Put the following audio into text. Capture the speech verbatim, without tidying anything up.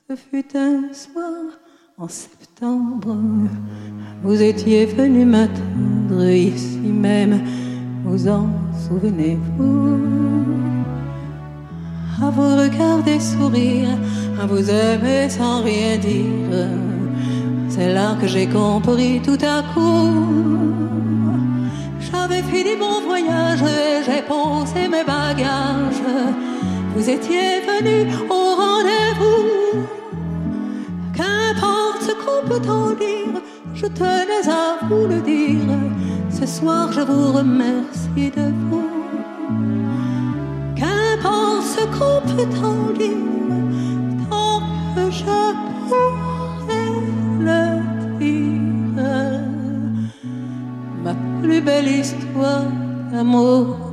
Ce fut un soir en septembre, vous étiez venu m'attendre ici même, vous en souvenez-vous? À vous regarder sourire, à vous aimer sans rien dire, c'est là que j'ai compris tout à coup. J'avais fini mon voyage et j'ai posé mes bagages. Vous étiez venu au rendez-vous. Qu'importe ce qu'on peut en dire, je tenais à vous le dire. Ce soir je vous remercie de vous. Qu'importe ce qu'on peut en dire, tant que je pourrais le dire. Ma plus belle histoire d'amour